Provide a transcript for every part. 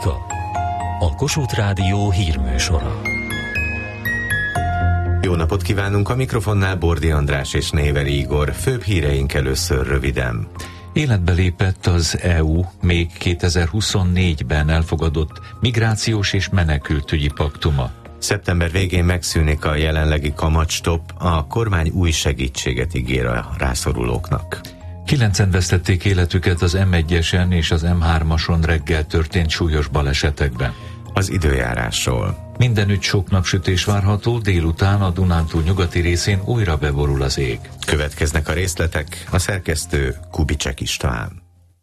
Akta. A Kossuth Rádió hírműsora. Jó napot kívánunk, a mikrofonnál Bordi András és Néveri Igor. Főbb híreink először röviden. Életbe lépett az EU még 2024-ben elfogadott migrációs és menekültügyi paktuma. Szeptember végén megszűnik a jelenlegi kamatstopp, a kormány új segítséget ígér a rászorulóknak. 9-en vesztették életüket az M1-esen és az M3-ason reggel történt súlyos balesetekben. Az időjárásról. Mindenütt sok napsütés várható, délután a Dunántúl nyugati részén újra beborul az ég. Következnek a részletek, a szerkesztő Kubicek István.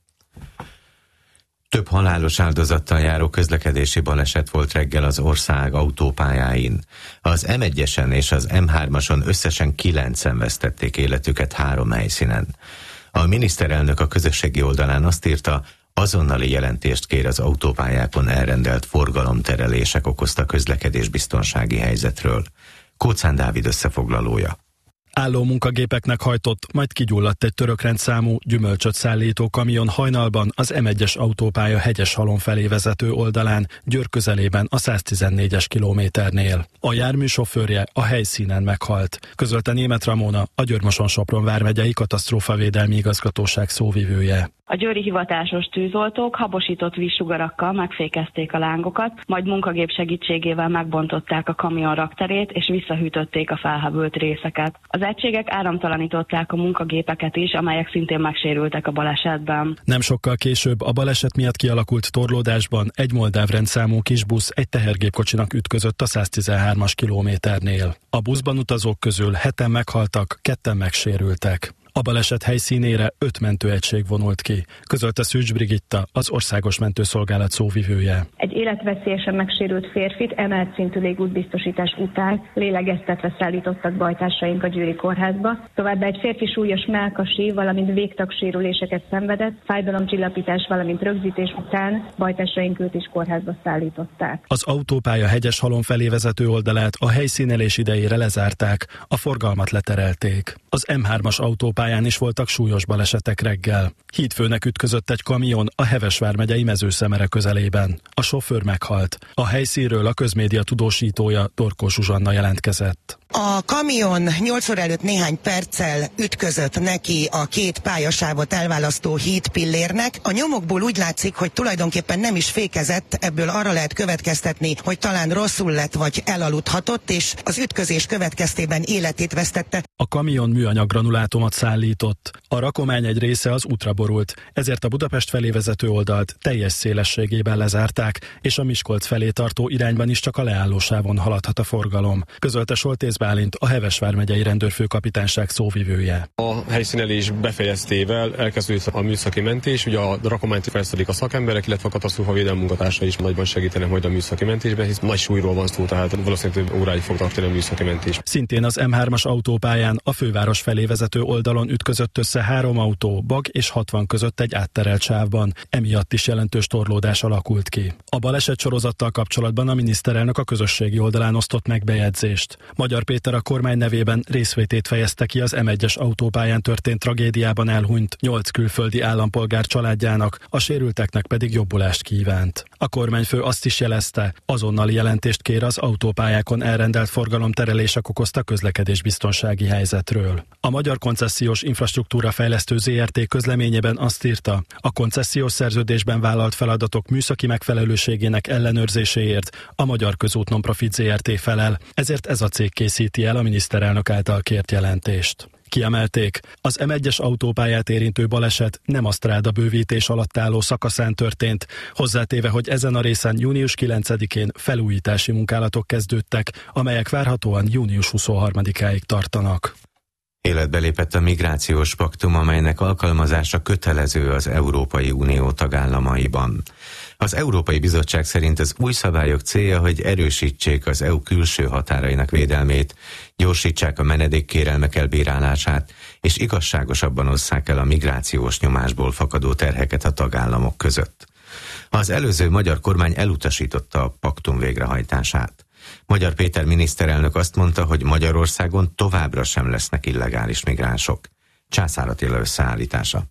Több halálos áldozattal járó közlekedési baleset volt reggel az ország autópályáin. Az M1-esen és az M3-ason összesen 9-en vesztették életüket 3 helyszínen. A miniszterelnök a közösségi oldalán azt írta, azonnali jelentést kér az autópályákon elrendelt forgalomterelések okozta közlekedésbiztonsági helyzetről. Kóczán Dávid összefoglalója. Álló munkagépeknek hajtott, majd kigyulladt egy török rendszámú gyümölcsöt szállító kamion hajnalban az M1-es autópálya Hegyeshalom felé vezető oldalán, Győr közelében a 114-es kilométernél. A jármű sofőrje a helyszínen meghalt, közölte Németh Ramona, a Győr-Moson-Sopron vármegyei katasztrófavédelmi igazgatóság szóvivője. A győri hivatásos tűzoltók habosított vízsugarakkal megfékezték a lángokat, majd munkagép segítségével megbontották a kamion rakterét és visszahűtötték a felhevült részeket. Az egységek áramtalanították a munkagépeket is, amelyek szintén megsérültek a balesetben. Nem sokkal később a baleset miatt kialakult torlódásban egy moldáv rendszámú kisbusz egy tehergépkocsinak ütközött a 113-as kilométernél. A buszban utazók közül 7-en meghaltak, 2-en megsérültek. A baleset helyszínére 5 mentőegység vonult ki, közölte Szűcs Brigitta, az Országos Mentőszolgálat szóvivője. Egy életveszélyesen megsérült férfit emelt szintű légútbiztosítás után lélegeztetve szállítottak bajtársaink a győri kórházba. Továbbá egy férfi súlyos mellkasi, valamint végtagsérüléseket szenvedett, fájdalomcsillapítás, valamint rögzítés után bajtársaink őt is kórházba szállították. Az autópálya Hegyeshalom felé vezető oldalát a helyszínelés idejére lezárták, a forgalmat leterelték. Az M3-as autópályán is voltak súlyos balesetek reggel. Hídfőnek ütközött egy kamion a Heves vármegyei Mezőszemere közelében. A sofőr meghalt. A helyszínről a közmédia tudósítója, Torkó Zsuzsanna jelentkezett. A kamion 8 óra előtt néhány perccel ütközött neki a 2 pályasávot elválasztó hídpillérnek. A nyomokból úgy látszik, hogy tulajdonképpen nem is fékezett, ebből arra lehet következtetni, hogy talán rosszul lett vagy elaludhatott, és az ütközés következtében életét vesztette. A kamion műanyag granulátumot szállított. A rakomány egy része az útra borult, ezért a Budapest felé vezető oldalt teljes szélességében lezárták, és a Miskolc felé tartó irányban is csak a leállósávon haladhat a forgalom, közölte Soltész Bálint, a Heves vármegyei rendőrfőkapitányság szóvivője. A helyszínelés befejeztével elkezdődött a műszaki mentés, ugye a rakományt felszedik a szakemberek, illetve a katasztrófavédelmi munkatársa is nagyban segítenek majd a műszaki mentésben, hisz nagy súlyról van szó, tehát valószínűleg több óráig fog tartani a műszaki mentés. Szintén az M3-as autópályán a főváros felé vezető oldalon ütközött össze 3 autó, Bag és 60 között egy átterelt sávban. Emiatt is jelentős torlódás alakult ki. A baleset sorozattal kapcsolatban a miniszterelnök a közösségi oldalán osztott meg bejegyzést. Magyar Péter a kormány nevében részvétét fejezte ki az M1-es autópályán történt tragédiában elhunyt 8 külföldi állampolgár családjának, a sérülteknek pedig jobbulást kívánt. A kormányfő azt is jelezte, azonnali jelentést kér az autópályákon elrendelt forgalomterelések okozta közlekedésbiztonsági helyzetről. A Magyar Koncesziós Infrastruktúra Fejlesztő ZRT közleményében azt írta, a koncesziós szerződésben vállalt feladatok műszaki megfelelőségének ellenőrzéséért a Magyar Közút Nonprofit ZRT felel, ezért ez a cég készíti el a miniszterelnök által kért jelentést. Kiemelték, az M1-es autópályát érintő baleset nem a stráda bővítés alatt álló szakaszán történt, hozzátéve, hogy ezen a részen június 9-én felújítási munkálatok kezdődtek, amelyek várhatóan június 23-áig tartanak. Életbe lépett a migrációs paktum, amelynek alkalmazása kötelező az Európai Unió tagállamaiban. Az Európai Bizottság szerint az új szabályok célja, hogy erősítsék az EU külső határainak védelmét, gyorsítsák a menedékkérelmek elbírálását, és igazságosabban osszák el a migrációs nyomásból fakadó terheket a tagállamok között. Az előző magyar kormány elutasította a paktum végrehajtását. Magyar Péter miniszterelnök azt mondta, hogy Magyarországon továbbra sem lesznek illegális migránsok. Császár Attila összeállítása.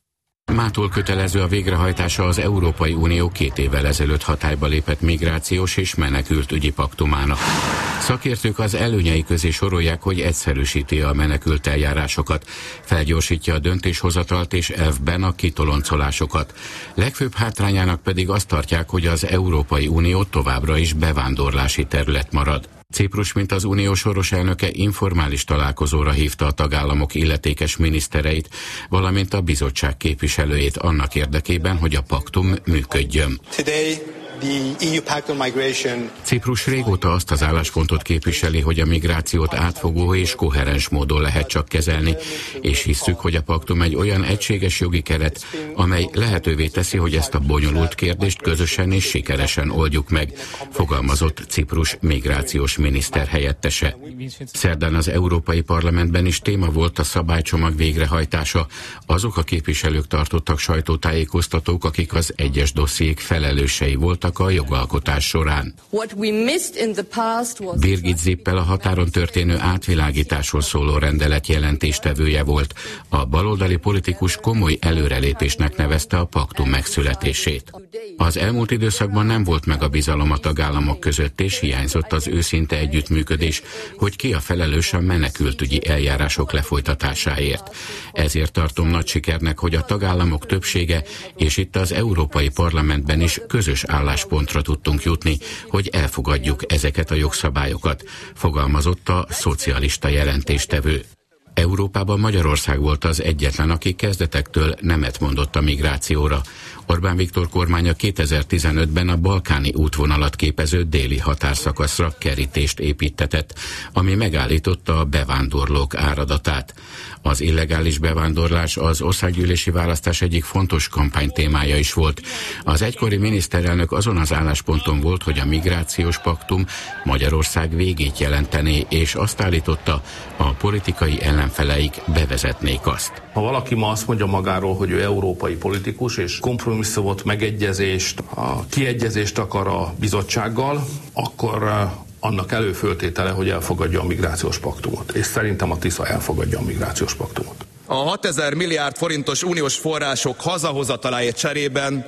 Mától kötelező a végrehajtása az Európai Unió 2 évvel ezelőtt hatályba lépett migrációs és menekültügyi paktumának. Szakértők az előnyei közé sorolják, hogy egyszerűsíti a menekült eljárásokat, felgyorsítja a döntéshozatalt és elvben a kitoloncolásokat. Legfőbb hátrányának pedig azt tartják, hogy az Európai Unió továbbra is bevándorlási terület marad. Ciprus, mint az unió soros elnöke informális találkozóra hívta a tagállamok illetékes minisztereit, valamint a bizottság képviselőjét annak érdekében, hogy a paktum működjön. Ciprus régóta azt az álláspontot képviseli, hogy a migrációt átfogó és koherens módon lehet csak kezelni, és hisszük, hogy a paktum egy olyan egységes jogi keret, amely lehetővé teszi, hogy ezt a bonyolult kérdést közösen és sikeresen oldjuk meg, fogalmazott Ciprus migrációs miniszter helyettese. Szerdán az Európai Parlamentben is téma volt a szabálycsomag végrehajtása. Azok a képviselők tartottak sajtótájékoztatók, akik az egyes dossziék felelősei voltak a jogalkotás során. Birgit Zippel a határon történő átvilágításról szóló rendelet jelentéstevője volt. A baloldali politikus komoly előrelépésnek nevezte a paktum megszületését. Az elmúlt időszakban nem volt meg a bizalom a tagállamok között, és hiányzott az őszinte együttműködés, hogy ki a felelős a menekültügyi eljárások lefolytatásáért. Ezért tartom nagy sikernek, hogy a tagállamok többsége, és itt az Európai Parlamentben is közös álláspontra tudtunk jutni, hogy elfogadjuk ezeket a jogszabályokat, fogalmazott a szocialista jelentéstevő. Európában Magyarország volt az egyetlen, aki kezdetektől nemet mondott a migrációra. Orbán Viktor kormánya 2015-ben a balkáni útvonalat képező déli határszakaszra kerítést építtetett, ami megállította a bevándorlók áradatát. Az illegális bevándorlás az országgyűlési választás egyik fontos kampánytémája is volt. Az egykori miniszterelnök azon az állásponton volt, hogy a migrációs paktum Magyarország végét jelentené, és azt állította, a politikai ellenfeleik bevezetnék azt. Ha valaki ma azt mondja magáról, hogy ő európai politikus, és kompromisszumot, megegyezést, a kiegyezést akar a bizottsággal, akkor annak előföltétele, hogy elfogadja a migrációs paktumot. És szerintem a Tisza elfogadja a migrációs paktumot. A 6000 milliárd forintos uniós források hazahozataláért cserében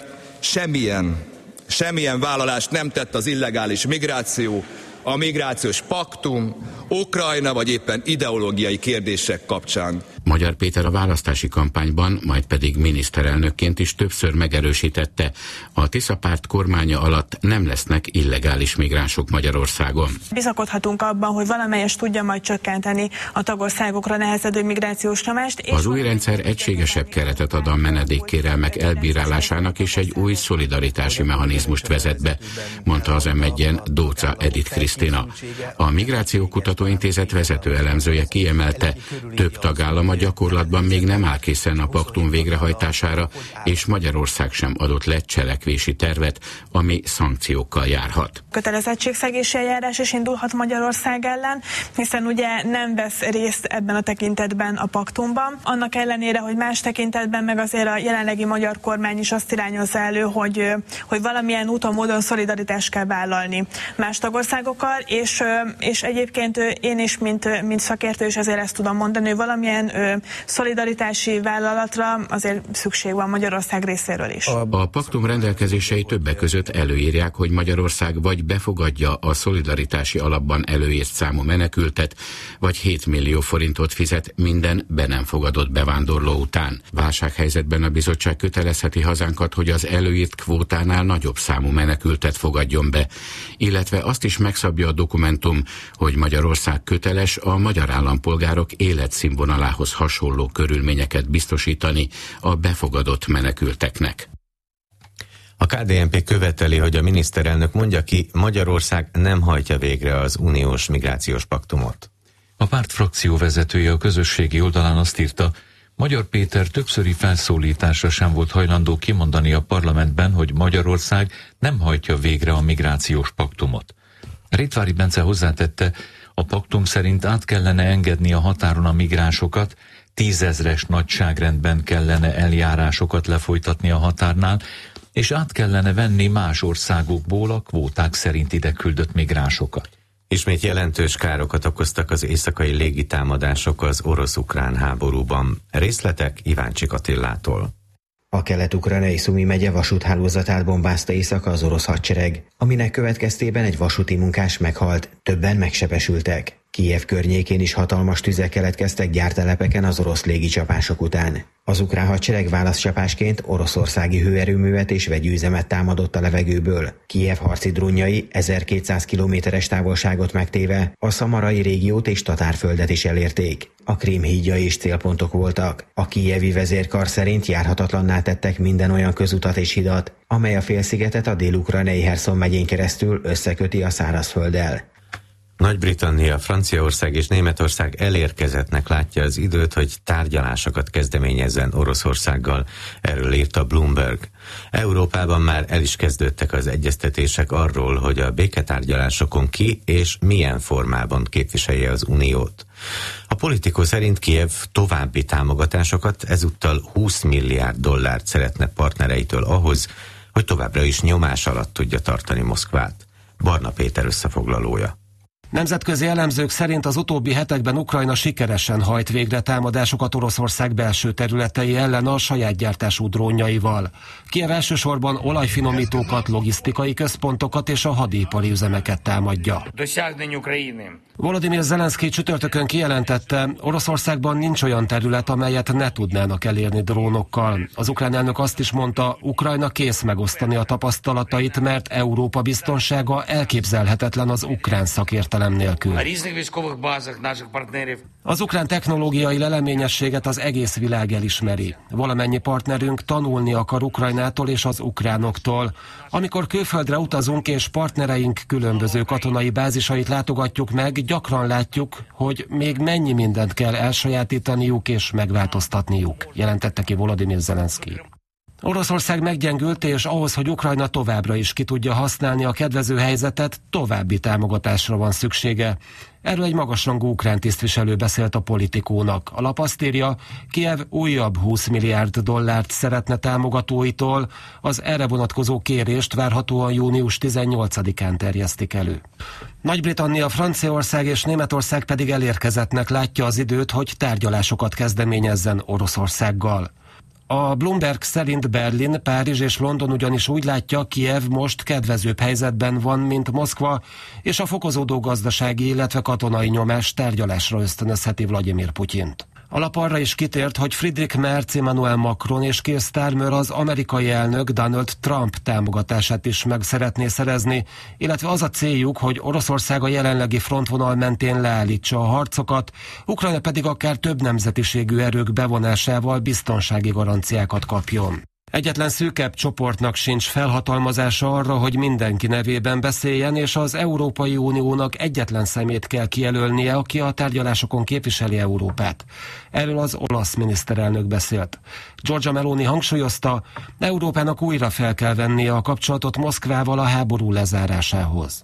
semmilyen vállalást nem tett az illegális migráció, a migrációs paktum, Ukrajna vagy éppen ideológiai kérdések kapcsán. Magyar Péter a választási kampányban, majd pedig miniszterelnökként is többször megerősítette, a Tisza párt kormánya alatt nem lesznek illegális migránsok Magyarországon. Bizakodhatunk abban, hogy valamelyest tudja majd csökkenteni a tagországokra nehezedő migrációs nyomást. Az új rendszer egységesebb keretet ad a menedékkérelmek elbírálásának, és egy új szolidaritási mechanizmust vezet be, mondta az M1-en Dóca Edith Krisztina. A Migráció Kutatóintézet vezető elemzője kiemelte, több tagállam a gyakorlatban még nem áll készen a paktum végrehajtására, és Magyarország sem adott le cselekvési tervet, ami szankciókkal járhat. Kötelezettségszegési eljárás is indulhat Magyarország ellen, hiszen ugye nem vesz részt ebben a tekintetben a paktumban. Annak ellenére, hogy más tekintetben meg azért a jelenlegi magyar kormány is azt irányozza elő, hogy valamilyen úton, módon szolidaritást kell vállalni más tagországokkal, és egyébként én is, mint szakértő is azért ezt tudom mondani, hogy valamilyen szolidaritási vállalatra azért szükség van Magyarország részéről is. A paktum rendelkezései többek között előírják, hogy Magyarország vagy befogadja a szolidaritási alapban előírt számú menekültet, vagy 7 millió forintot fizet minden be nem fogadott bevándorló után. Válsághelyzetben a bizottság kötelezheti hazánkat, hogy az előírt kvótánál nagyobb számú menekültet fogadjon be, illetve azt is megszabja a dokumentum, hogy Magyarország köteles a magyar állampolgárok életszínvonalához hasonló körülményeket biztosítani a befogadott menekülteknek. A KDNP követeli, hogy a miniszterelnök mondja ki, Magyarország nem hajtja végre az uniós migrációs paktumot. A párt frakció vezetője a közösségi oldalán azt írta, Magyar Péter többszöri felszólításra sem volt hajlandó kimondani a parlamentben, hogy Magyarország nem hajtja végre a migrációs paktumot. Ritvári Bence hozzátette, a paktum szerint át kellene engedni a határon a migránsokat, 10 000-es nagyságrendben kellene eljárásokat lefolytatni a határnál, és át kellene venni más országokból a kvóták szerint ide küldött migránsokat. Ismét jelentős károkat okoztak az éjszakai légitámadások az orosz-ukrán háborúban. Részletek Iváncsik Attillától. A kelet-ukrajnai Szumi megye vasúthálózatát bombázta éjszaka az orosz hadsereg, aminek következtében egy vasúti munkás meghalt, többen megsebesültek. Kijev környékén is hatalmas tüzek keletkeztek gyártelepeken az orosz légicsapások után. Az ukrán hadsereg válaszcsapásként oroszországi hőerőművet és vegyűzemet támadott a levegőből. Kijev harci drónjai 1200 kilométeres távolságot megtéve a szamarai régiót és Tatárföldet is elérték. A Krím hídjai is célpontok voltak. A kijevi vezérkar szerint járhatatlanná tettek minden olyan közutat és hidat, amely a félszigetet a dél-ukrajnai Herszon megyén keresztül összeköti a szárazfölddel. Nagy-Britannia, Franciaország és Németország elérkezettnek látja az időt, hogy tárgyalásokat kezdeményezzen Oroszországgal, erről írt a Bloomberg. Európában már el is kezdődtek az egyeztetések arról, hogy a béketárgyalásokon ki és milyen formában képviselje az Uniót. A Politico szerint Kijev további támogatásokat, ezúttal 20 milliárd dollárt szeretne partnereitől ahhoz, hogy továbbra is nyomás alatt tudja tartani Moszkvát. Barna Péter összefoglalója. Nemzetközi elemzők szerint az utóbbi hetekben Ukrajna sikeresen hajt végre támadásokat Oroszország belső területei ellen a saját gyártású drónjaival. Kijev elsősorban olajfinomítókat, logisztikai központokat és a hadipari üzemeket támadja. Volodymyr Zelenszky csütörtökön kijelentette, Oroszországban nincs olyan terület, amelyet ne tudnának elérni drónokkal. Az ukrán elnök azt is mondta, Ukrajna kész megosztani a tapasztalatait, mert Európa biztonsága elképzelhetetlen az ukrán szakértelem nélkül. Az ukrán technológiai leleményességet az egész világ elismeri. Valamennyi partnerünk tanulni akar Ukrajnától és az ukránoktól. Amikor külföldre utazunk és partnereink különböző katonai bázisait látogatjuk meg, gyakran látjuk, hogy még mennyi mindent kell elsajátítaniuk és megváltoztatniuk, jelentette ki Volodymyr Zelenszky. Oroszország meggyengült, és ahhoz, hogy Ukrajna továbbra is ki tudja használni a kedvező helyzetet, további támogatásra van szüksége. Erről egy magasrangú ukrán tisztviselő beszélt a Politikónak. A lap azt írja, Kijev újabb 20 milliárd dollárt szeretne támogatóitól, az erre vonatkozó kérést várhatóan június 18-án terjesztik elő. Nagy-Britannia, Franciaország és Németország pedig elérkezettnek látja az időt, hogy tárgyalásokat kezdeményezzen Oroszországgal. A Bloomberg szerint Berlin, Párizs és London ugyanis úgy látja, Kijev most kedvezőbb helyzetben van, mint Moszkva, és a fokozódó gazdasági, illetve katonai nyomás tárgyalásra ösztönözheti Vladimir Putyint. A lap arra is kitért, hogy Friedrich Merz, Emmanuel Macron és Keir Starmer az amerikai elnök Donald Trump támogatását is meg szeretné szerezni, illetve az a céljuk, hogy Oroszország a jelenlegi frontvonal mentén leállítsa a harcokat, Ukrajna pedig akár több nemzetiségű erők bevonásával biztonsági garanciákat kapjon. Egyetlen szűkebb csoportnak sincs felhatalmazása arra, hogy mindenki nevében beszéljen, és az Európai Uniónak egyetlen szemét kell kijelölnie, aki a tárgyalásokon képviseli Európát. Erről az olasz miniszterelnök beszélt. Giorgia Meloni hangsúlyozta, Európának újra fel kell vennie a kapcsolatot Moszkvával a háború lezárásához.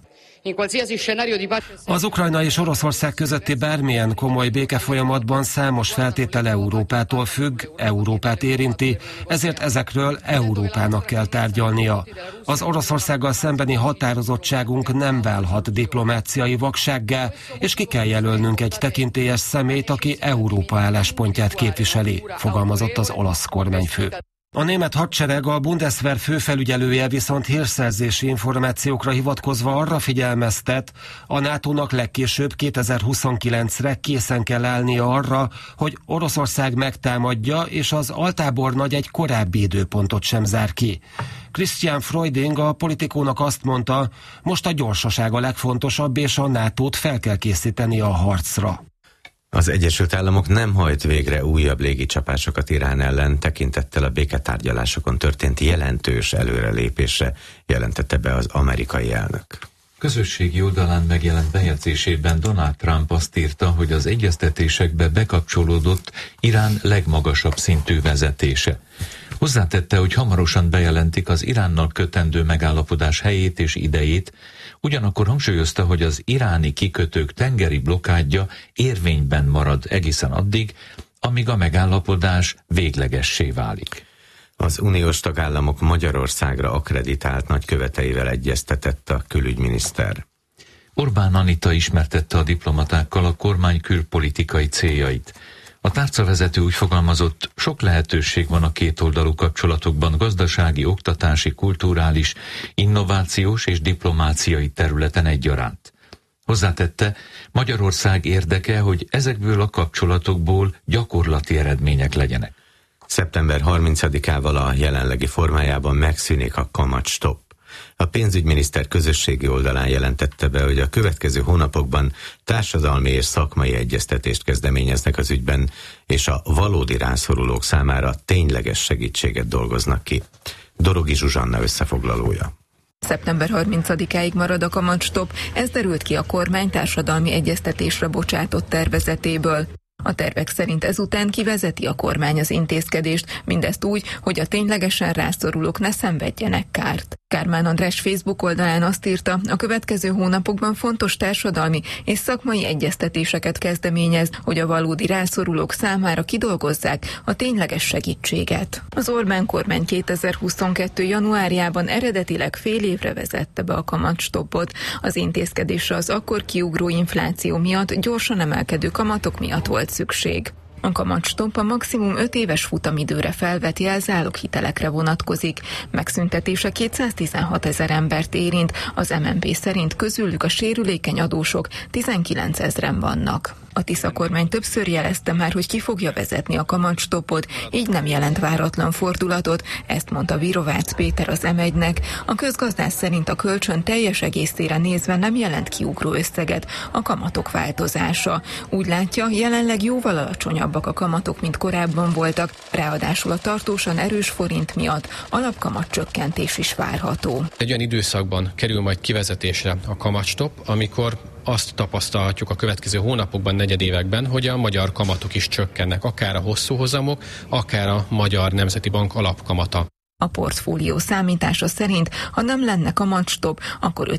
Az Ukrajna és Oroszország közötti bármilyen komoly békefolyamatban számos feltétel Európától függ, Európát érinti, ezért ezekről Európának kell tárgyalnia. Az Oroszországgal szembeni határozottságunk nem válhat diplomáciai vaksággá, és ki kell jelölnünk egy tekintélyes személyt, aki Európa álláspontját képviseli, fogalmazott az olasz kormányfő. A német hadsereg, a Bundeswehr főfelügyelője viszont hírszerzési információkra hivatkozva arra figyelmeztet, a NATO-nak legkésőbb 2029-re készen kell állnia arra, hogy Oroszország megtámadja, és az altábornagy egy korábbi időpontot sem zár ki. Christian Freuding a Politikónak azt mondta, most a gyorsaság a legfontosabb, és a NATO-t fel kell készíteni a harcra. Az Egyesült Államok nem hajt végre újabb légicsapásokat Irán ellen, tekintettel a béketárgyalásokon történt jelentős előrelépésre, jelentette be az amerikai elnök. Közösségi oldalán megjelent bejegyzésében Donald Trump azt írta, hogy az egyeztetésekbe bekapcsolódott Irán legmagasabb szintű vezetése. Hozzátette, hogy hamarosan bejelentik az Iránnal kötendő megállapodás helyét és idejét, ugyanakkor hangsúlyozta, hogy az iráni kikötők tengeri blokkádja érvényben marad egészen addig, amíg a megállapodás véglegessé válik. Az uniós tagállamok Magyarországra akkreditált nagyköveteivel egyeztetett a külügyminiszter. Orbán Anita ismertette a diplomatákkal a kormány külpolitikai céljait. A tárcavezető úgy fogalmazott, sok lehetőség van a kétoldalú kapcsolatokban gazdasági, oktatási, kulturális, innovációs és diplomáciai területen egyaránt. Hozzátette, Magyarország érdeke, hogy ezekből a kapcsolatokból gyakorlati eredmények legyenek. Szeptember 30-ával a jelenlegi formájában megszűnik a kamatstopp. A pénzügyminiszter közösségi oldalán jelentette be, hogy a következő hónapokban társadalmi és szakmai egyeztetést kezdeményeznek az ügyben, és a valódi rászorulók számára tényleges segítséget dolgoznak ki. Dorogi Zsuzsanna összefoglalója. Szeptember 30-áig marad a kamatstopp, ez derült ki a kormány társadalmi egyeztetésre bocsátott tervezetéből. A tervek szerint ezután kivezeti a kormány az intézkedést, mindezt úgy, hogy a ténylegesen rászorulók ne szenvedjenek kárt. Kármán András Facebook oldalán azt írta, a következő hónapokban fontos társadalmi és szakmai egyeztetéseket kezdeményez, hogy a valódi rászorulók számára kidolgozzák a tényleges segítséget. Az Orbán kormány 2022. januárjában eredetileg fél évre vezette be a kamatstoppot. Az intézkedésre az akkor kiugró infláció miatt gyorsan emelkedő kamatok miatt volt szükség. A kamatstopp a maximum 5 éves futamidőre felvett jelzáloghitelekre vonatkozik. Megszüntetése 216 000 embert érint, az MNB szerint közülük a sérülékeny adósok 19 000-en vannak. A Tisza kormány többször jelezte már, hogy ki fogja vezetni a kamatstoppot, így nem jelent váratlan fordulatot, ezt mondta Virovácz Péter az M1-nek. A közgazdász szerint a kölcsön teljes egészére nézve nem jelent kiugró összeget a kamatok változása. Úgy látja, jelenleg jóval alacsonyabbak a kamatok, mint korábban voltak, ráadásul a tartósan erős forint miatt alapkamat csökkentés is várható. Egy olyan időszakban kerül majd kivezetésre a kamatstopp, amikor azt tapasztalhatjuk a következő hónapokban, negyedévekben, hogy a magyar kamatok is csökkennek, akár a hosszú hozamok, akár a Magyar Nemzeti Bank alapkamata. A portfólió számítása szerint, ha nem lenne kamatstopp, akkor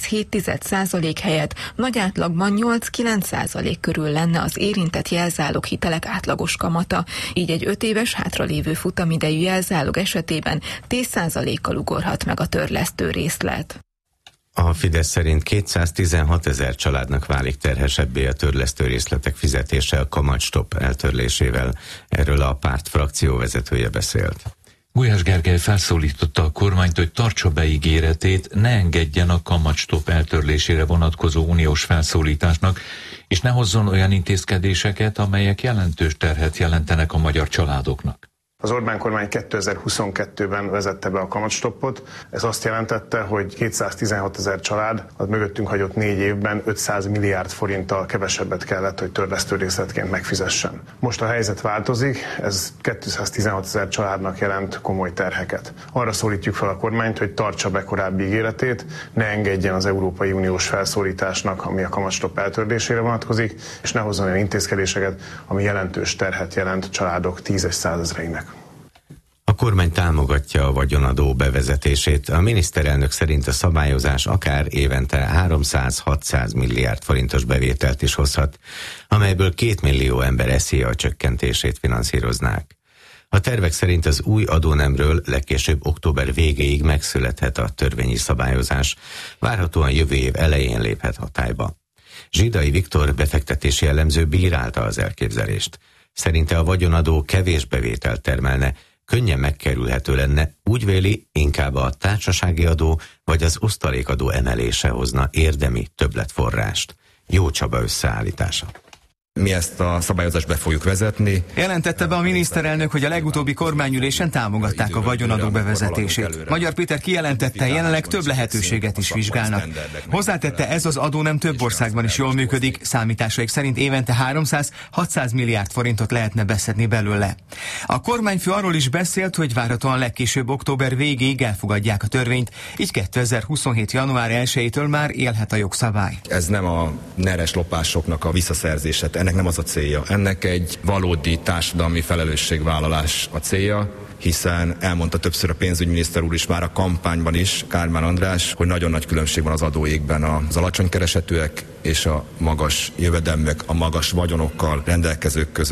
5,7% helyett nagy átlagban 8-9% körül lenne az érintett jelzáloghitelek átlagos kamata, így egy 5 éves hátralévő futamidejű jelzálog esetében 10%-kal ugorhat meg a törlesztő részlet. A Fidesz szerint 216 000 családnak válik terhesebbé a törlesztő részletek fizetése a kamatstopp eltörlésével. Erről a párt frakcióvezetője beszélt. Gulyás Gergely felszólította a kormányt, hogy tartsa be ígéretét, ne engedjen a kamatstopp eltörlésére vonatkozó uniós felszólításnak, és ne hozzon olyan intézkedéseket, amelyek jelentős terhet jelentenek a magyar családoknak. Az Orbán kormány 2022-ben vezette be a kamatstoppot. Ez azt jelentette, hogy 216 000 család az mögöttünk hagyott 4 évben 500 milliárd forinttal kevesebbet kellett, hogy törlesztő részletként megfizessen. Most a helyzet változik, ez 216 000 családnak jelent komoly terheket. Arra szólítjuk fel a kormányt, hogy tartsa be korábbi ígéretét, ne engedjen az Európai Uniós felszólításnak, ami a kamatstopp eltörlésére vonatkozik, és ne hozzon olyan intézkedéseket, ami jelentős terhet jelent családok 10 és 100 000-einek. A kormány támogatja a vagyonadó bevezetését. A miniszterelnök szerint a szabályozás akár évente 300-600 milliárd forintos bevételt is hozhat, amelyből 2 millió ember SZIA csökkentését finanszíroznák. A tervek szerint az új adónemről legkésőbb október végéig megszülethet a törvényi szabályozás, várhatóan jövő év elején léphet hatályba. Zsidai Viktor befektetési elemző bírálta az elképzelést. Szerinte a vagyonadó kevés bevételt termelne, könnyen megkerülhető lenne, úgy véli, inkább a társasági adó vagy az osztalékadó emelése hozna érdemi többletforrást. Jó Csaba összeállítása. Mi ezt a szabályozást be fogjuk vezetni. Jelentette be a miniszterelnök, hogy a legutóbbi kormányülésen támogatták a vagyonadó bevezetését. Magyar Péter kijelentette, jelenleg több lehetőséget is vizsgálnak. Hozzátette, ez az adó nem több országban is jól működik, számításaik szerint évente 300-600 milliárd forintot lehetne beszedni belőle. A kormányfő arról is beszélt, hogy várhatóan legkésőbb október végéig elfogadják a törvényt, így 2027. január 1-től már élhet a jogszabály. Ez nem a neres lopásoknak a visszaszerzése. Ennek nem az a célja. Ennek egy valódi társadalmi felelősségvállalás a célja, hiszen elmondta többször a pénzügyminiszter úr is már a kampányban is, Kármán András, hogy nagyon nagy különbség van az adóégben az alacsony keresetűek és a magas jövedelműek, a magas vagyonokkal rendelkezők között.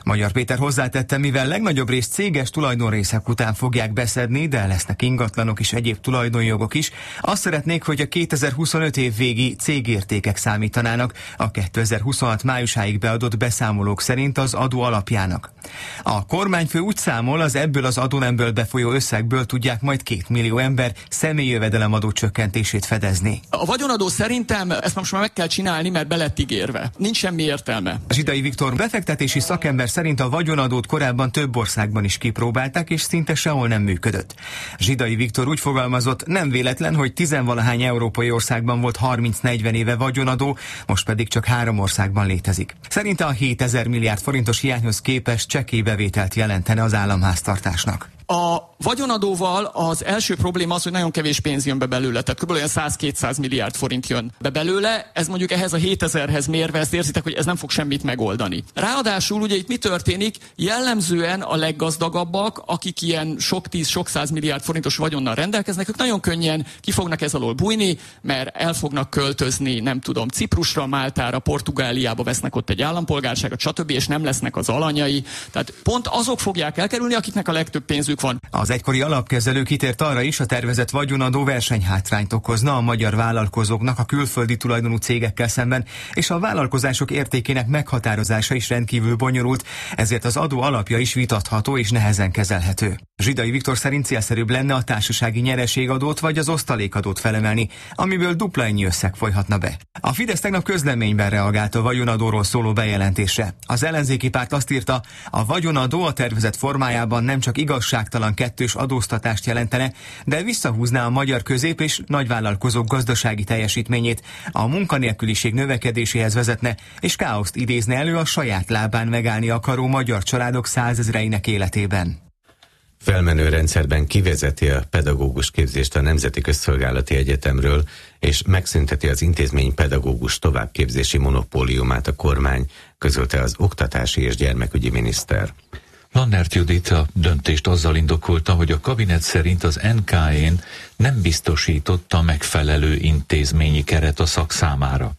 Magyar Péter hozzátette, mivel legnagyobb részt céges tulajdonrészek után fogják beszedni, de lesznek ingatlanok és egyéb tulajdonjogok is, azt szeretnék, hogy a 2025 év végi cégértékek számítanának a 2026 májusáig beadott beszámolók szerint az adó alapjának. A kormányfő úgy számol, az ebből az adónemből befolyó összegből tudják majd 2 millió ember személyi jövedelemadó csökkentését fedezni. A vagyonadó szerintem ezt most már meg kell csinálni, mert be lett ígérve. Nincs semmi értelme. Zsidai Viktor befektetési szakember szerint a vagyonadót korábban több országban is kipróbálták, és szinte sehol nem működött. Zsidai Viktor úgy fogalmazott, nem véletlen, hogy 10-valahány európai országban volt 30-40 éve vagyonadó, most pedig csak 3 országban létezik. Szerinte a 7000 milliárd forintos hiányhoz képest csekély bevételt jelentene az államháztartásnak. A vagyonadóval az első probléma az, hogy nagyon kevés pénz jön be belőle, tehát kb. 100-200 milliárd forint jön be belőle, ez mondjuk ehhez a 7000-hez mérve, ezt érzitek, hogy ez nem fog semmit megoldani. Ráadásul ugye itt mi történik? Jellemzően a leggazdagabbak, akik ilyen sok 10, sok 100 milliárd forintos vagyonnal rendelkeznek, ők nagyon könnyen ki fognak ez alól bújni, mert el fognak költözni, nem tudom, Ciprusra, Máltára, Portugáliába, vesznek ott egy állampolgárságot, stb., és nem lesznek az alanyai. Tehát pont azok fogják elkerülni, akiknek a legtöbb pénzük van. Az egykori alapkezelő kitért arra is, a tervezett vagyonadó versenyhátrányt okozna a magyar vállalkozóknak a külföldi tulajdonú cégekkel szemben, és a vállalkozások értékének meghatározása is rendkívül bonyolult, ezért az adó alapja is vitatható és nehezen kezelhető. Zsidai Viktor szerint célszerűbb lenne a társasági nyereségadót vagy az osztalékadót felemelni, amiből dupla ennyi összeg folyhatna be. A Fidesz tegnap közleményben reagált a vagyonadóról szóló bejelentésre. Az ellenzéki párt azt írta, a vagyonadó a tervezett formájában nem csak igazságtalan kettős adóztatást jelentene, de visszahúzná a magyar közép- és nagyvállalkozók gazdasági teljesítményét, a munkanélküliség növekedéséhez vezetne, és káoszt idézne elő a saját lábán megállni akaró magyar családok százezreinek életében. Felmenő rendszerben kivezeti a pedagógus képzést a Nemzeti Közszolgálati Egyetemről, és megszünteti az intézmény pedagógus továbbképzési monopóliumát a kormány, közölte az oktatási és gyermekügyi miniszter. Lannert Judit a döntést azzal indokolta, hogy a kabinet szerint az NKN nem biztosította megfelelő intézményi keret a szak számára.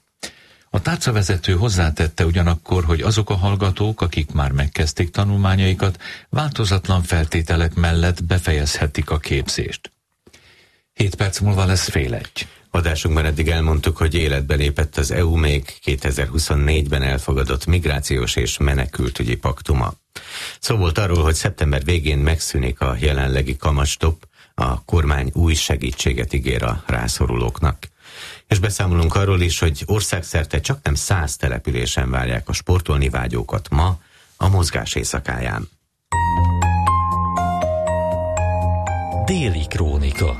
A tárcavezető hozzátette ugyanakkor, hogy azok a hallgatók, akik már megkezdték tanulmányaikat, változatlan feltételek mellett befejezhetik a képzést. 7 perc múlva lesz 12:30. Adásunkban eddig elmondtuk, hogy életbe lépett az EU még 2024-ben elfogadott migrációs és menekültügyi paktuma. Szó volt arról, hogy szeptember végén megszűnik a jelenlegi kamatstopp, a kormány új segítséget ígér a rászorulóknak. És beszámolunk arról is, hogy országszerte csaknem 100 településen várják a sportolni vágyókat ma a mozgás éjszakáján. Déli krónika.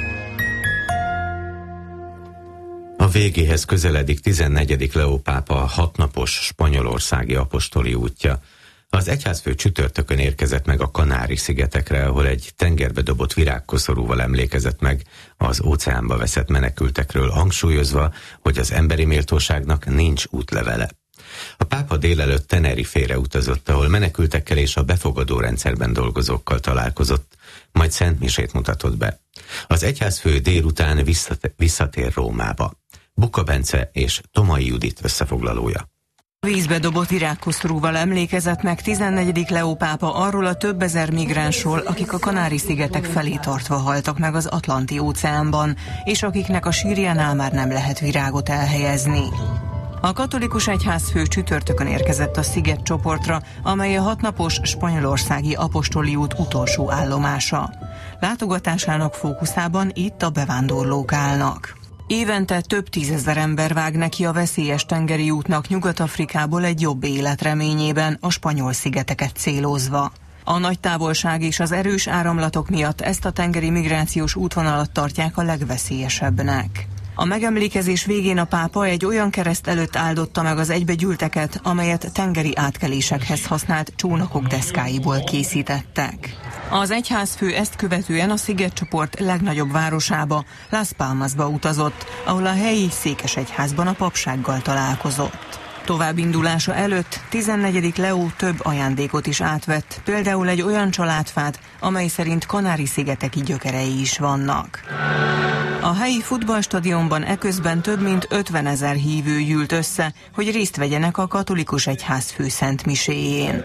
A végéhez közeledik 14. Leó pápa 6 napos spanyolországi apostoli útja. Az egyházfő csütörtökön érkezett meg a Kanári-szigetekre, ahol egy tengerbe dobott virágkoszorúval emlékezett meg az óceánba veszett menekültekről, hangsúlyozva, hogy az emberi méltóságnak nincs útlevele. A pápa délelőtt Tenerifére utazott, ahol menekültekkel és a befogadó rendszerben dolgozókkal találkozott, majd szentmisét mutatott be. Az egyházfő délután visszatér Rómába. Buka Bence és Tomai Judit összefoglalója. Vízbe dobott virágkoszorúval emlékezett meg 14. Leó pápa arról a több ezer migránsról, akik a Kanári-szigetek felé tartva haltak meg az Atlanti-óceánban, és akiknek a sírjánál már nem lehet virágot elhelyezni. A katolikus egyházfő csütörtökön érkezett a szigetcsoportra, amely a 6 napos spanyolországi apostoli út utolsó állomása. Látogatásának fókuszában itt a bevándorlók állnak. Évente több 10 000 ember vág neki a veszélyes tengeri útnak Nyugat-Afrikából egy jobb élet reményében, a spanyol szigeteket célozva. A nagy távolság és az erős áramlatok miatt ezt a tengeri migrációs útvonalat tartják a legveszélyesebbnek. A megemlékezés végén a pápa egy olyan kereszt előtt áldotta meg az egybegyűlteket, amelyet tengeri átkelésekhez használt csónakok deszkáiból készítettek. Az egyházfő ezt követően a szigetcsoport legnagyobb városába, Las Palmasba utazott, ahol a helyi székesegyházban a papsággal találkozott. Továbbindulása előtt 14. Leó több ajándékot is átvett, például egy olyan családfát, amely szerint Kanári-szigeteki gyökerei is vannak. A helyi futballstadionban eközben több mint 50 000 hívő gyűlt össze, hogy részt vegyenek a katolikus egyház főszent miséjén.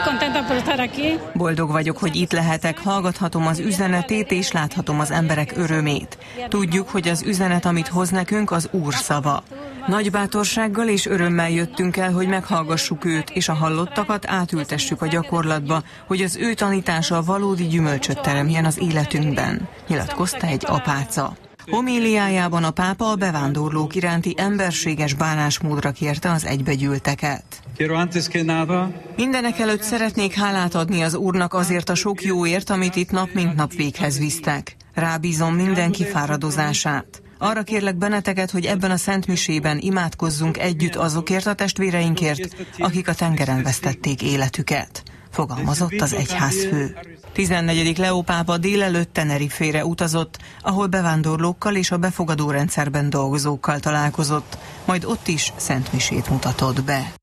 Boldog vagyok, hogy itt lehetek, hallgathatom az üzenetét és láthatom az emberek örömét. Tudjuk, hogy az üzenet, amit hoz nekünk, az Úr szava. Nagy bátorsággal és örömmel jöttünk el, hogy meghallgassuk őt, és a hallottakat átültessük a gyakorlatba, hogy az ő tanítása valódi gyümölcsöt teremjen az életünkben, nyilatkozta egy apáca. Homéliájában a pápa a bevándorlók iránti emberséges bánásmódra kérte az egybegyűlteket. Mindenek előtt szeretnék hálát adni az Úrnak azért a sok jóért, amit itt nap mint nap véghez visztek. Rábízom minden kifáradozását. Arra kérlek benneteket, hogy ebben a szentmisében imádkozzunk együtt azokért a testvéreinkért, akik a tengeren vesztették életüket, fogalmazott az egyházfő. 14. Leó pápa délelőtt Tenerifére utazott, ahol bevándorlókkal és a befogadó rendszerben dolgozókkal találkozott, majd ott is szentmisét mutatott be.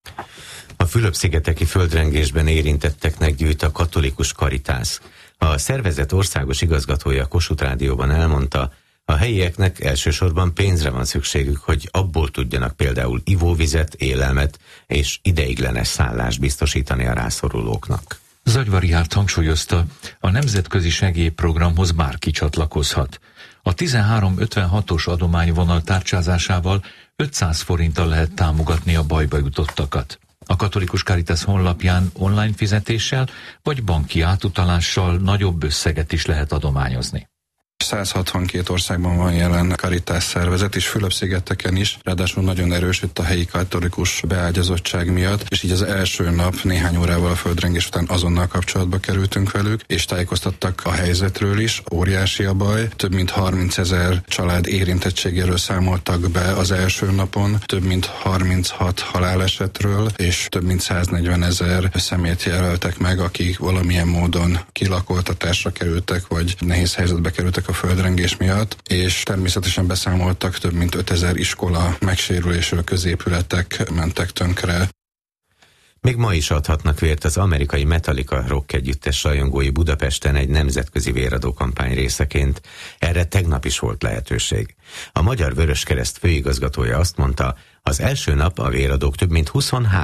A Fülöp-szigeteki földrengésben érintetteknek gyűjt a katolikus Caritas. A szervezet országos igazgatója Kossuth Rádióban elmondta, a helyieknek elsősorban pénzre van szükségük, hogy abból tudjanak például ivóvizet, élelmet és ideiglenes szállást biztosítani a rászorulóknak. Zagyvari Árt hangsúlyozta, a nemzetközi segélyprogramhoz bárki csatlakozhat. A 1356-os adományvonal tárcsázásával 500 forinttal lehet támogatni a bajba jutottakat. A katolikus Caritas honlapján online fizetéssel vagy banki átutalással nagyobb összeget is lehet adományozni. 162 országban van jelen Caritas szervezet, és Fülöp-szigeteken is, ráadásul nagyon erős itt a helyi katolikus beágyazottság miatt, és így az első nap néhány órával a földrengés után azonnal kapcsolatba kerültünk velük, és tájékoztattak a helyzetről is. Óriási a baj, több mint 30 000 család érintettségéről számoltak be az első napon, több mint 36 halálesetről, és több mint 140 000 személyt jelöltek meg, akik valamilyen módon kilakoltatásra kerültek, vagy nehéz helyzetbe kerültek a földrengés miatt, és természetesen beszámoltak, több mint 5000 iskola megsérülésről, középületek mentek tönkre. Még ma is adhatnak vért az amerikai Metallica rock együttes rajongói Budapesten egy nemzetközi véradó kampány részeként. Erre tegnap is volt lehetőség. A Magyar Vöröskereszt főigazgatója azt mondta, az első nap a véradók több mint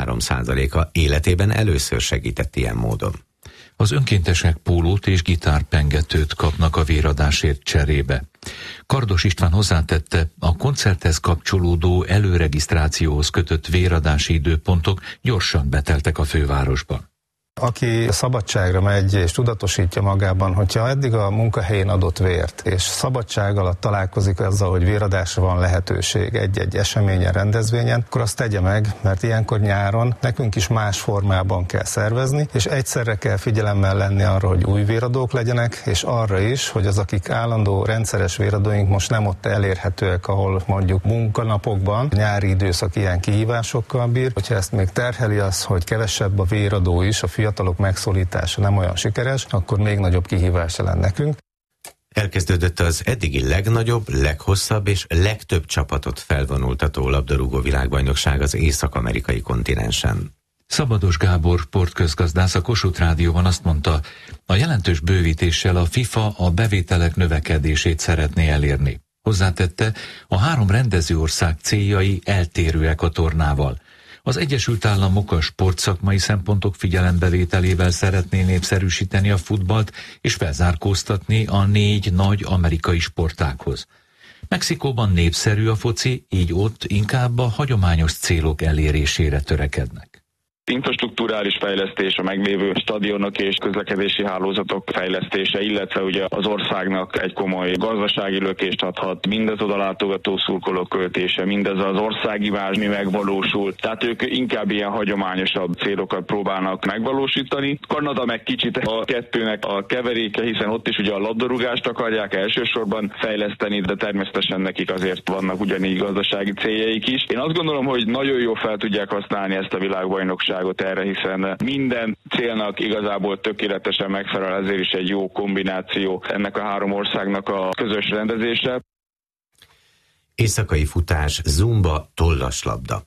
23%-a életében először segített ilyen módon. Az önkéntesek pólót és gitárpengetőt kapnak a véradásért cserébe. Kardos István hozzátette, a koncerthez kapcsolódó előregisztrációhoz kötött véradási időpontok gyorsan beteltek a fővárosban. Aki szabadságra megy és tudatosítja magában, hogyha eddig a munkahelyén adott vért, és szabadság alatt találkozik azzal, hogy véradásra van lehetőség egy-egy eseményen, rendezvényen, akkor azt tegye meg, mert ilyenkor nyáron nekünk is más formában kell szervezni, és egyszerre kell figyelemmel lenni arra, hogy új véradók legyenek, és arra is, hogy az, akik állandó rendszeres véradóink most nem ott elérhetőek, ahol mondjuk munkanapokban, nyári időszak ilyen kihívásokkal bír, hogyha ezt még terheli az, hogy kevesebb a véradó is, a fiatalok megszólítása nem olyan sikeres, akkor még nagyobb kihívás jelent nekünk. Elkezdődött az eddigi legnagyobb, leghosszabb és legtöbb csapatot felvonultató labdarúgó világbajnokság az észak-amerikai kontinensen. Szabados Gábor sportközgazdász a Kossuth Rádióban azt mondta, a jelentős bővítéssel a FIFA a bevételek növekedését szeretné elérni. Hozzátette, a 3 rendezőország céljai eltérőek a tornával. Az Egyesült Államok a sportszakmai szempontok figyelembevételével szeretné népszerűsíteni a futballt és felzárkóztatni a 4 nagy amerikai sportághoz. Mexikóban népszerű a foci, így ott inkább a hagyományos célok elérésére törekednek. Infrastrukturális fejlesztés, a meglévő stadionok és közlekedési hálózatok fejlesztése, illetve ugye az országnak egy komoly gazdasági lökést adhat, mindez odalátogató szurkolók költése, mindez az országimázs, mi megvalósul. Tehát ők inkább ilyen hagyományosabb célokat próbálnak megvalósítani. Kanada meg kicsit a kettőnek a keveréke, hiszen ott is ugye a labdarúgást akarják elsősorban fejleszteni, de természetesen nekik azért vannak ugyanígy gazdasági céljaik is. Én azt gondolom, hogy nagyon jól fel tudják használni ezt a világbajnokságot erre, hiszen minden célnak igazából tökéletesen megfelel, ezért is egy jó kombináció ennek a 3 országnak a közös rendezése. Éjszakai futás, zumba, tollaslabda.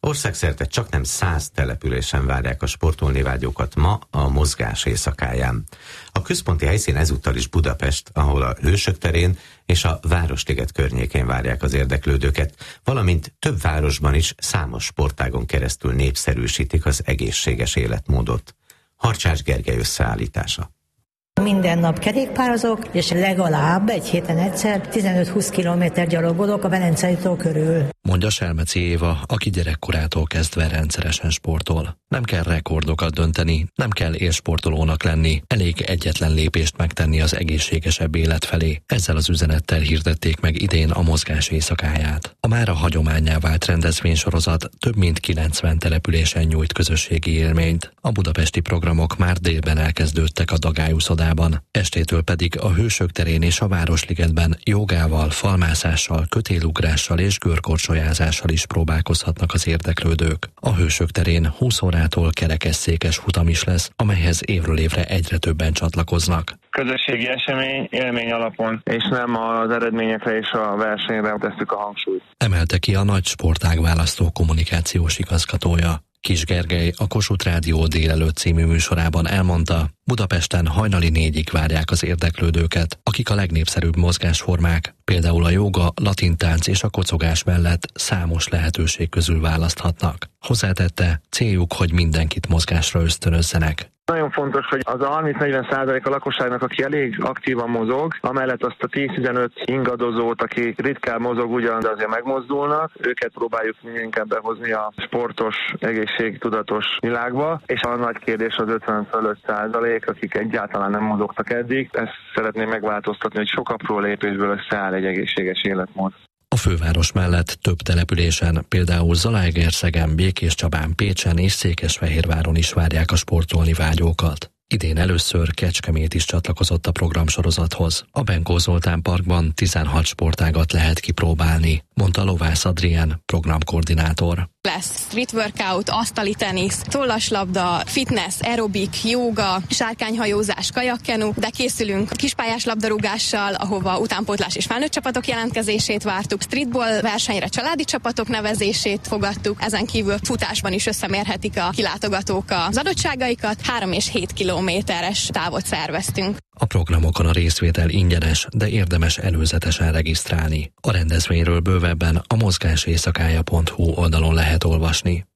Országszerte csaknem 100 településen várják a sportolni vágyókat ma a mozgás éjszakáján. A központi helyszín ezúttal is Budapest, ahol a Hősök terén és a Városliget környékén várják az érdeklődőket, valamint több városban is számos sportágon keresztül népszerűsítik az egészséges életmódot. Harcsás Gergely összeállítása. Minden nap kerékpározok, és legalább egy héten egyszer 15-20 kilométer gyalogolok a Velencei tó körül. Mondja Selmeci Éva, aki gyerekkorától kezdve rendszeresen sportol. Nem kell rekordokat dönteni, nem kell élsportolónak lenni, elég egyetlen lépést megtenni az egészségesebb élet felé. Ezzel az üzenettel hirdették meg idén a mozgás éjszakáját. A mára hagyománnyá vált rendezvénysorozat több mint 90 településen nyújt közösségi élményt. A budapesti programok már délben elkezdődtek a Dagály uszodában, estétől pedig a Hősök terén és a Városligetben jogával, falmászással, kötélugrással és görkorcsolyázással is próbálkozhatnak az érdeklődők. A Hősök terén 20 órától kerekesszékes futam is lesz, amelyhez évről évre egyre többen csatlakoznak. Közösségi esemény, élmény alapon, és nem az eredményekre és a versenyre tesszük a hangsúlyt. Emelte ki a Nagy Sportág választó kommunikációs igazgatója. Kis Gergely a Kossuth Rádió délelőtt című műsorában elmondta, Budapesten hajnali 4-ig várják az érdeklődőket, akik a legnépszerűbb mozgásformák, például a jóga, latintánc és a kocogás mellett számos lehetőség közül választhatnak. Hozzátette, céljuk, hogy mindenkit mozgásra ösztönözzenek. Nagyon fontos, hogy az a 30-40% a lakosságnak, aki elég aktívan mozog, amellett azt a 10-15 ingadozót, aki ritkán mozog ugyan, de azért megmozdulnak, őket próbáljuk inkább behozni a sportos, egészségtudatos világba, és a nagy kérdés az 50-55%, akik egyáltalán nem mozogtak eddig. Ezt szeretném megváltoztatni, hogy sok apró lépésből összeáll egy egészséges életmód. A főváros mellett több településen, például Zalaegerszegen, Békéscsabán, Pécsen és Székesfehérváron is várják a sportolni vágyókat. Idén először Kecskemét is csatlakozott a programsorozathoz. A Benkó Zoltán Parkban 16 sportágat lehet kipróbálni, mondta Lovász Adrien, programkoordinátor. Lesz street workout, asztali tenisz, tollaslabda, fitness, aerobik, jóga, sárkányhajózás, kajakkenu, de készülünk kispályás labdarúgással, ahova utánpótlás és felnőtt csapatok jelentkezését vártuk, streetball versenyre családi csapatok nevezését fogadtuk, ezen kívül futásban is összemérhetik a kilátogatók az adottságaikat, 3 és 7 kilométeres távot szerveztünk. A programokon a részvétel ingyenes, de érdemes előzetesen regisztrálni. A rendezvényről bővebben a mozgáséjszakája.hu oldalon lehet olvasni.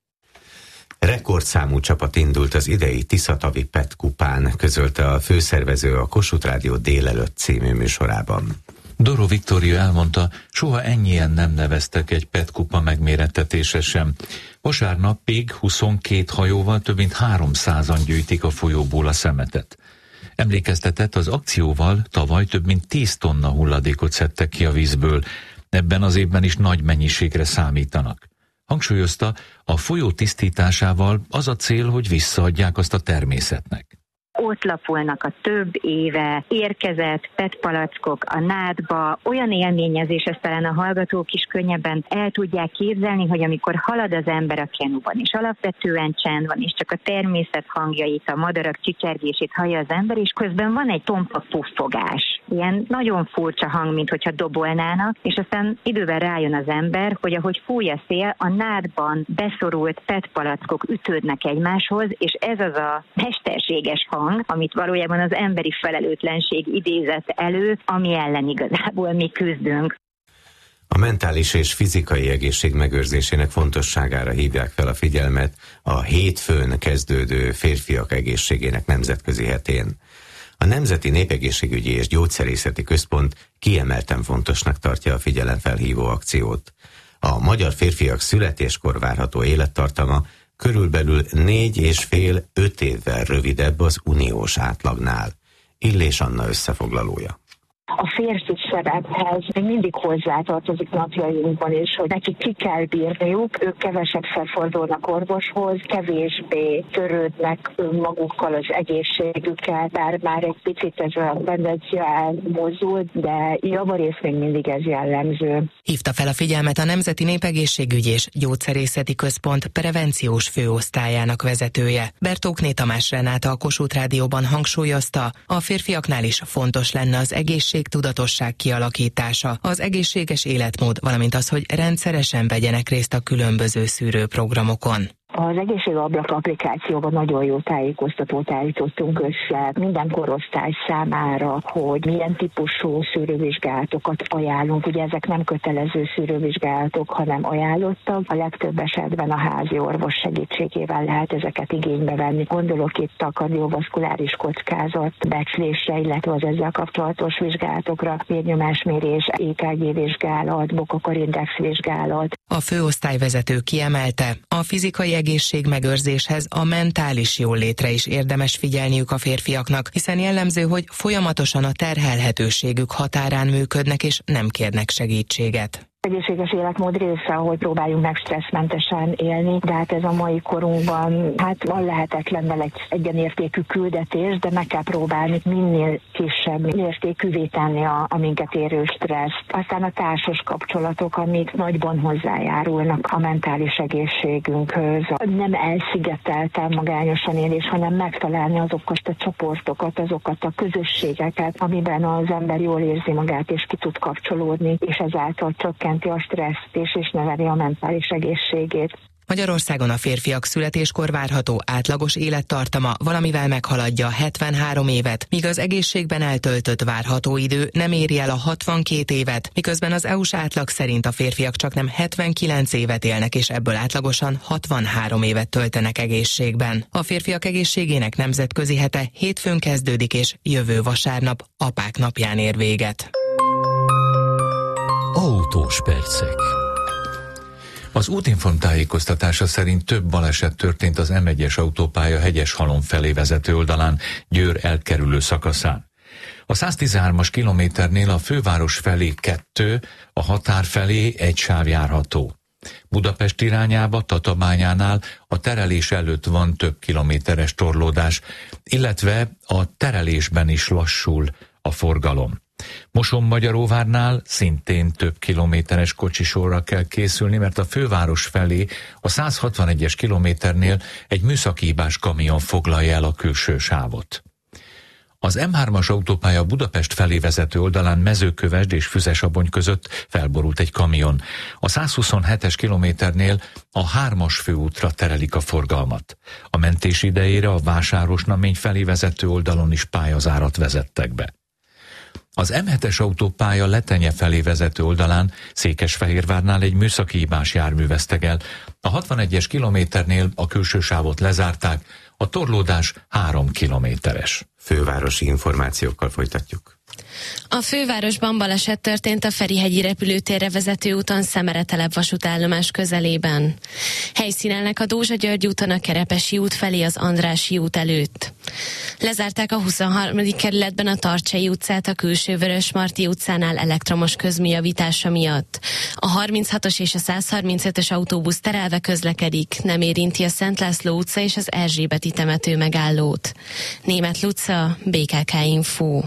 Rekordszámú csapat indult az idei Tiszatavi PET kupán, közölte a főszervező a Kossuth Rádió délelőtt című műsorában. Doro Viktória elmondta, soha ennyien nem neveztek egy PET kupa megmérettetése sem. Vasárnapig 22 hajóval több mint 300-an gyűjtik a folyóból a szemetet. Emlékeztetett, az akcióval tavaly több mint 10 tonna hulladékot szedtek ki a vízből, ebben az évben is nagy mennyiségre számítanak. Hangsúlyozta, a folyó tisztításával az a cél, hogy visszaadják azt a természetnek. Ott lapulnak a több éve érkezett PET-palackok a nádba, olyan élményezés, ezt talán a hallgatók is könnyebben el tudják képzelni, hogy amikor halad az ember a kenuban, és alapvetően csend van, és csak a természet hangjait, a madarak csicsergését hallja az ember, és közben van egy tompa puffogás. Ilyen nagyon furcsa hang, mint hogyha dobolnának, és aztán időben rájön az ember, hogy ahogy fúj a szél, a nádban beszorult PET-palackok ütődnek egymáshoz, és ez az a mesterséges hang, amit valójában az emberi felelőtlenség idézett elő, ami ellen igazából mi küzdünk. A mentális és fizikai egészség megőrzésének fontosságára hívják fel a figyelmet a hétfőn kezdődő férfiak egészségének nemzetközi hetén. A Nemzeti Népegészségügyi és Gyógyszerészeti Központ kiemelten fontosnak tartja a figyelemfelhívó akciót. A magyar férfiak születéskor várható élettartama körülbelül 4,5-5 évvel rövidebb az uniós átlagnál. Illés Anna összefoglalója. A férfi szerephez még mindig hozzátartozik napjainkban is, hogy nekik ki kell bírniuk, ők kevesebbszer fordulnak orvoshoz, kevésbé törődnek önmagukkal, az egészségükkel, bár már egy picit ez a tendencia elmozdult, de javarészt még mindig ez jellemző. Hívta fel a figyelmet a Nemzeti Népegészségügyi és Gyógyszerészeti Központ prevenciós főosztályának vezetője. Bertókné Tamás Renáta a Kossuth Rádióban hangsúlyozta, a férfiaknál is fontos lenne az egészség egészségtudatosság kialakítása, az egészséges életmód, valamint az, hogy rendszeresen vegyenek részt a különböző szűrőprogramokon. Az egészségablak applikációban nagyon jó tájékoztatót állítottunk össze minden korosztály számára, hogy milyen típusú szűrővizsgálatokat ajánlunk. Ugye ezek nem kötelező szűrővizsgálatok, hanem ajánlottak. A legtöbb esetben a házi orvos segítségével lehet ezeket igénybe venni. Gondolok itt a kardiovaszkuláris kockázat becslésre, illetve az ezzel kapcsolatos vizsgálatokra, vérnyomásmérés, EKG vizsgálat, Bokakarindex vizsgálat. A főosztályvezető kiemelte, a fizikai egészségmegőrzéshez a mentális jólétre is érdemes figyelniük a férfiaknak, hiszen jellemző, hogy folyamatosan a terhelhetőségük határán működnek és nem kérnek segítséget. Egészséges életmód része, hogy próbáljunk meg stresszmentesen élni, de hát ez a mai korunkban van lehetetlen egy egyenértékű küldetés, de meg kell próbálni minél kisebb értékűvé tenni a minket érő stresszt. Aztán a társas kapcsolatok, amik nagyban hozzájárulnak a mentális egészségünkhöz. Nem elszigetelten magányosan élés, hanem megtalálni azokat a csoportokat, azokat a közösségeket, amiben az ember jól érzi magát és ki tud kapcsolódni, és ezáltal csökkenti a stresszt és növeli a mentális egészségét. Magyarországon a férfiak születéskor várható átlagos élettartama valamivel meghaladja 73 évet, míg az egészségben eltöltött várható idő nem éri el a 62 évet, miközben az EU-s átlag szerint a férfiak csaknem 79 évet élnek, és ebből átlagosan 63 évet töltenek egészségben. A férfiak egészségének nemzetközi hete hétfőn kezdődik, és jövő vasárnap Apák napján ér véget. Autós percek. Az Útinform tájékoztatása szerint több baleset történt az M1-es autópálya Hegyeshalom felé vezető oldalán, Győr elkerülő szakaszán. A 113-as kilométernél a főváros felé 2, a határ felé 1 sáv járható. Budapest irányába Tatabányánál a terelés előtt van több kilométeres torlódás, illetve a terelésben is lassul a forgalom. Mosonmagyaróvárnál szintén több kilométeres kocsisorra kell készülni, mert a főváros felé a 161-es kilométernél egy műszaki hibás kamion foglalja el a külső sávot. Az M3-as autópálya Budapest felé vezető oldalán Mezőkövesd és Füzesabony között felborult egy kamion. A 127-es kilométernél a 3-as főútra terelik a forgalmat. A mentés idejére a Vásárosnamény felé vezető oldalon is pályazárat vezettek be. Az M7-es autópálya Letenye felé vezető oldalán Székesfehérvárnál egy műszaki hibás jármű veszteg el. A 61-es kilométernél a külső sávot lezárták, a torlódás 3 kilométeres. Fővárosi információkkal folytatjuk. A fővárosban baleset történt a Ferihegyi repülőtérre vezető úton Szemere-telep vasútállomás közelében. Helyszínelnek a Dózsa-György úton a Kerepesi út felé az Andrássy út előtt. Lezárták a 23. kerületben a Tarcsei utcát a külső Vörösmarty utcánál elektromos közműjavítása miatt. A 36-os és a 135-ös autóbusz terelve közlekedik, nem érinti a Szent László utca és az Erzsébeti temető megállót. Németh Luca, BKK Info.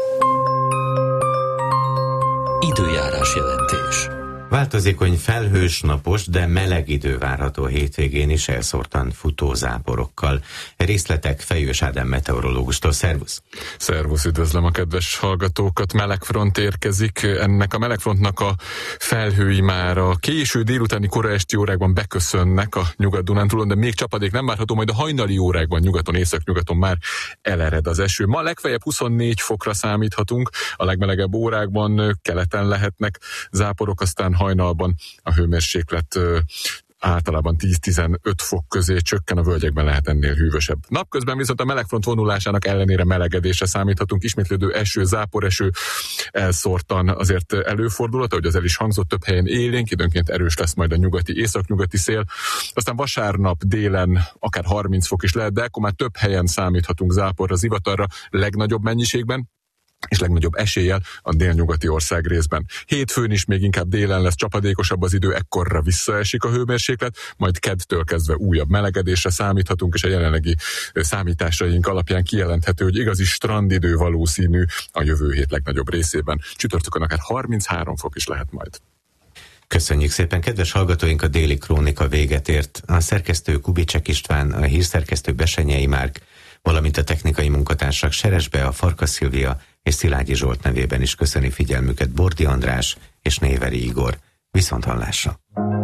Időjárás jelentés. Változékony felhős, napos, de meleg idő várható a hétvégén is elszórtan futó záporokkal. Részletek Fejős Ádám meteorológustól. Szervusz! Szervusz, üdvözlöm a kedves hallgatókat. Melegfront érkezik. Ennek a melegfrontnak a felhői már a késő délutáni kora esti órákban beköszönnek a Nyugat-Dunántúlon, de még csapadék nem várható, majd a hajnali órákban nyugaton, északnyugaton már elered az eső. Ma legfeljebb 24 fokra számíthatunk, a legmelegebb órákban keleten lehetnek záporok, aztán hajnalban a hőmérséklet általában 10-15 fok közé csökken, a völgyekben lehet ennél hűvösebb. Napközben viszont a melegfront vonulásának ellenére melegedésre számíthatunk, ismétlődő eső, záporeső elszórtan azért előfordulhat, ahogy az el is hangzott, több helyen élénk, időnként erős lesz majd a nyugati, északnyugati szél. Aztán vasárnap délen akár 30 fok is lehet, de akkor már több helyen számíthatunk záporra, zivatarra, legnagyobb mennyiségben, és legnagyobb eséllyel a délnyugati ország részben. Hétfőn is még inkább délen lesz csapadékosabb az idő, ekkorra visszaesik a hőmérséklet, majd kedtől kezdve újabb melegedésre számíthatunk, és a jelenlegi számításaink alapján kijelenthető, hogy igazi strandidő valószínű a jövő hét legnagyobb részében. Csütörtökön akár 33 fok is lehet majd. Köszönjük szépen, kedves hallgatóink, a Déli Krónika véget ért. A szerkesztő Kubicsek István, a hírszerkesztő Besenyei Márk, valamint a technikai munkatársak Seresbe, a Farkas Szilvia és Szilágyi Zsolt nevében is köszöni figyelmüket Bordi András és Néveri Igor. Viszonthallásra!